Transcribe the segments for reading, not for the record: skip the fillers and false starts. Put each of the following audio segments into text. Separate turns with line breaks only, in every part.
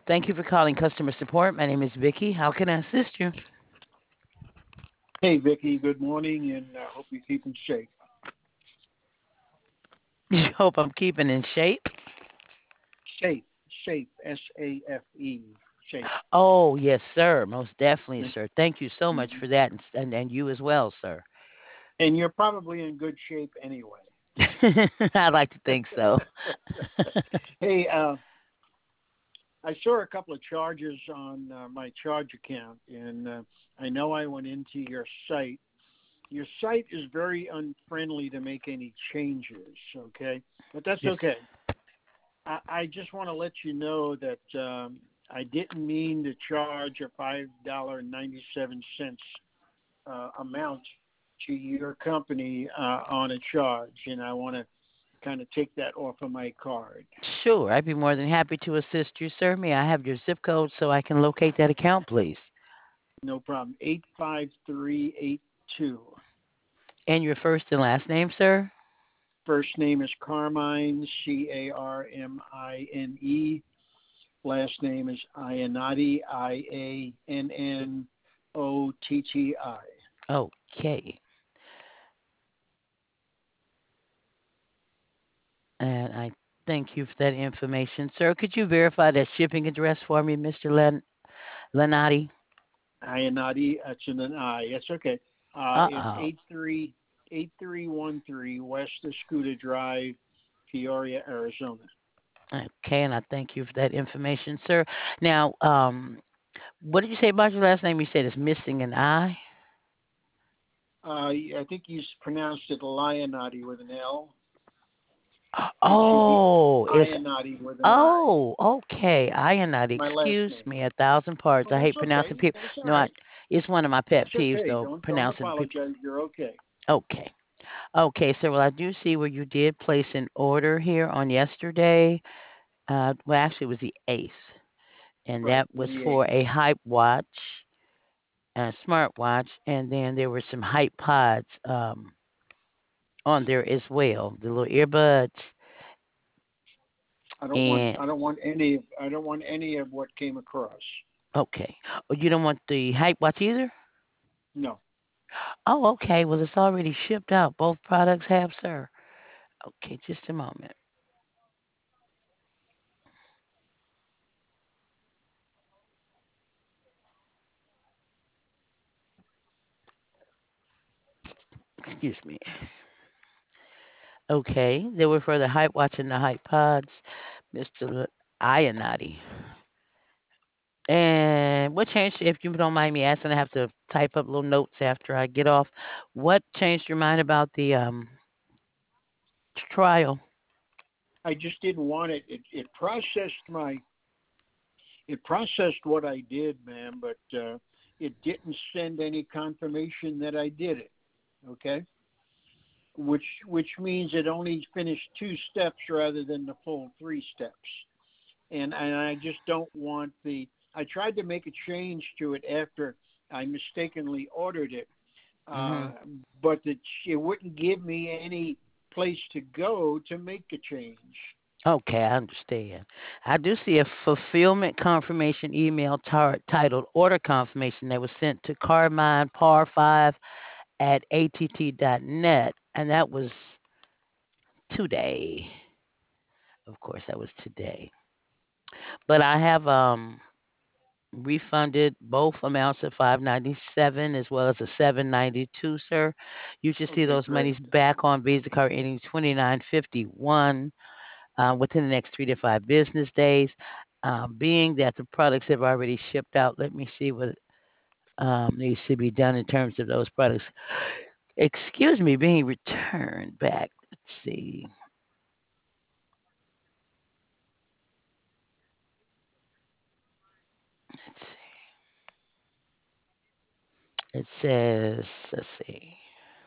Thank you for calling customer support. My name is Vicky. How can I assist you?
Hey, Vicky. Good morning, and I hope you're keeping safe.
You hope I'm keeping in shape.
Safe, safe, SAFE, safe.
Oh, yes, sir. Most definitely, sir. Thank you so much for that, and you as well, sir.
And you're probably in good shape anyway.
I'd like to think so.
Hey, I saw a couple of charges on my charge account, and I know I went into your site. Your site is very unfriendly to make any changes, okay? But that's
Yes.
okay. I just want to let you know that I didn't mean to charge a $5.97 amount to your company on a charge, and I want to kind of take that off of my card.
Sure, I'd be more than happy to assist you, sir. May I have your zip code so I can locate that account, please?
No problem. 85382.
And your first and last name, sir?
First name is Carmine, Carmine. Last name is Iannotti, Iannotti.
Okay. And I thank you for that information, sir. Could you verify that shipping address for me, Mr. Lenati?
Iannotti, that's in an I. That's okay. It's
Uh-oh.
8313 West Escuda Drive, Peoria, Arizona.
Okay, and I thank you for that information, sir. Now, what did you say about your last name? You said it's missing an I.
I think you pronounced it Lionati with an L. It should be
Oh, it's
Iannotti with an I.
oh, okay. Ionite.
My last
Excuse
name.
me, a thousand parts.
Oh,
I hate
that's
pronouncing
okay.
people.
That's all
No,
right.
it's one of my pet
That's
peeves
okay.
though,
Don't
pronouncing people.
apologize. You're okay.
Okay, okay. So, well, I do see where you did place an order here on yesterday. Well, actually, it was the eighth, and
Right.
that was
The
for
eighth.
a Hype watch, a smartwatch, and then there were some Hype pods on there as well, the little earbuds. And
I don't want any of what came across.
okay, oh, you don't want the Hype watch either?
No.
Oh, okay. Well, it's already shipped out. Both products have, sir. Okay, just a moment. Excuse me. Okay, they were for the Hype Watch and the Hype Pods, Mr. Ionati. And what changed, if you don't mind me asking, I have to type up little notes after I get off. What changed your mind about the trial?
I just didn't want it. It processed what I did, ma'am, but it didn't send any confirmation that I did it. Okay, which means it only finished two steps rather than the full three steps. And I just don't want the. I tried to make a change to it after I mistakenly ordered it, uh,
Hmm.
but it wouldn't give me any place to go to make a change.
Okay, I understand. I do see a fulfillment confirmation email titled Order Confirmation that was sent to Carmine Par5 at att.net, and that was today. Of course, that was today. But I have refunded both amounts of 597 as well as a 792, sir. You should see
Okay,
those
great.
monies back on Visa card ending 2951 within the next 3 to 5 business days. Being that the products have already shipped out, let me see what needs to be done in terms of those products. Excuse me, being returned back. Let's see. Let's see. It says, let's see.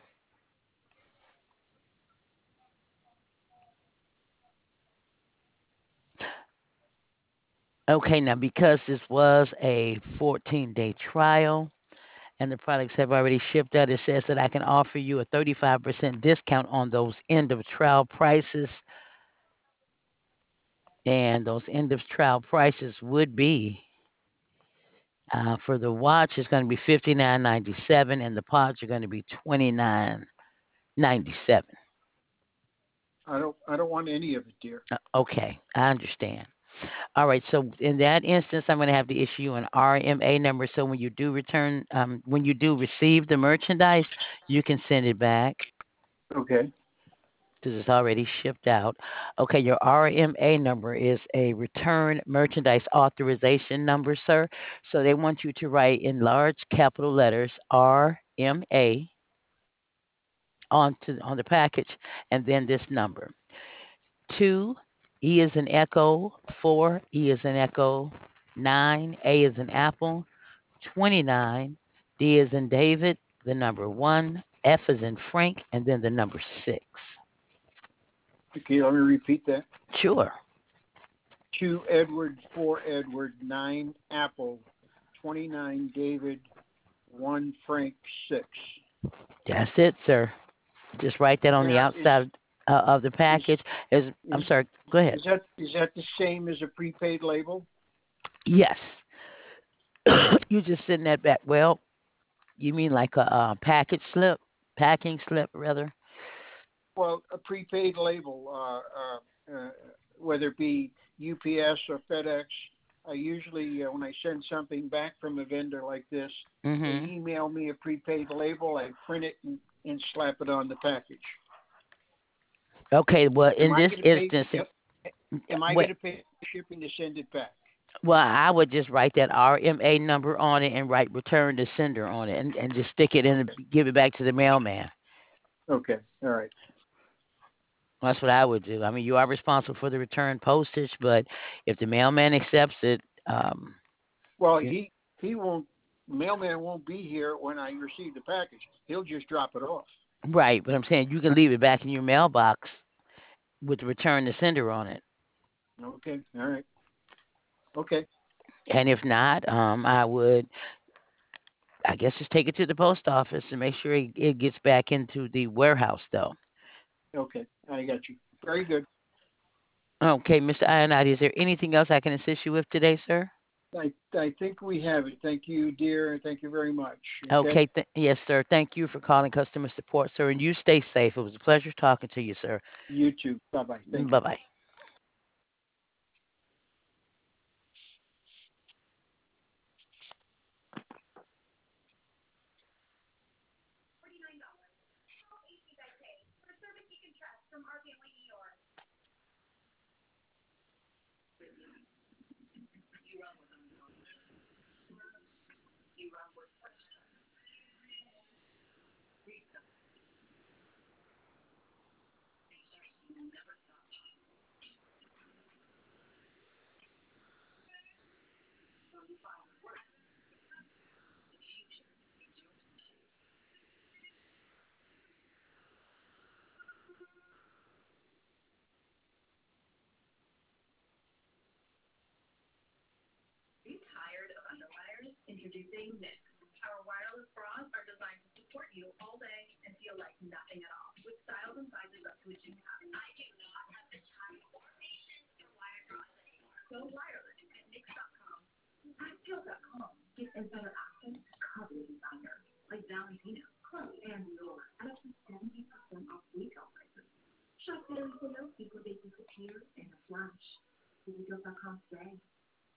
Okay, now because this was a 14-day trial and the products have already shipped out, it says that I can offer you a 35% discount on those end of trial prices. And those end of trial prices would be for the watch is going to be $59.97, and the pods are going to be $29.97.
I don't want any of it, dear.
Okay, I understand. All right, so in that instance, I'm going to have to issue you an RMA number. So when you do receive the merchandise, you can send it back
Okay.
because it's already shipped out. Okay, your RMA number is a return merchandise authorization number, sir. So they want you to write in large capital letters RMA on the package, and then this number: 2 E is an echo, 4 E is an echo, 9 A is an apple, 29 D is in David, the number 1 F is in Frank, and then the number 6.
Okay, let me repeat that.
Sure.
2 Edward, 4 Edward, 9 Apple, 29 David, 1 Frank, 6.
That's it, sir. Just write that on the
Now,
outside of the
is
package. I'm
is
sorry. Go ahead.
is that the same as a prepaid label?
Yes. You just send that back. Well, you mean like a package slip, packing slip, rather?
Well, a prepaid label, whether it be UPS or FedEx. I usually, when I send something back from a vendor like this, they
Mm-hmm.
email me a prepaid label. I print it and slap it on the package.
Okay. Well,
Am
in
I
this
going to pay?
instance,
Am I going
what?
to pay shipping to send it back?
Well, I would just write that RMA number on it and write return to sender on it, and just stick it in
Okay.
and give it back to the mailman.
Okay. All right.
That's what I would do. I mean, you are responsible for the return postage, but if the mailman accepts it,
Well,
you,
he won't. Mailman won't be here when I receive the package. He'll just drop it off.
right. But I'm saying you can leave it back in your mailbox with the return to sender on it.
Okay. All right. Okay.
And if not, I guess, just take it to the post office and make sure it gets back into the warehouse, though.
Okay. I got you. Very good.
Okay, Mr. Ionati, is there anything else I can assist you with today, sir?
I think we have it. Thank you, dear, and thank you very much. Okay.
Okay, yes, sir. Thank you for calling customer support, sir, and you stay safe. It was a pleasure talking to you, sir.
You too. Bye bye. Thank you.
Bye bye.
Shop better so no people they disappear in a flash. Visitors.com today.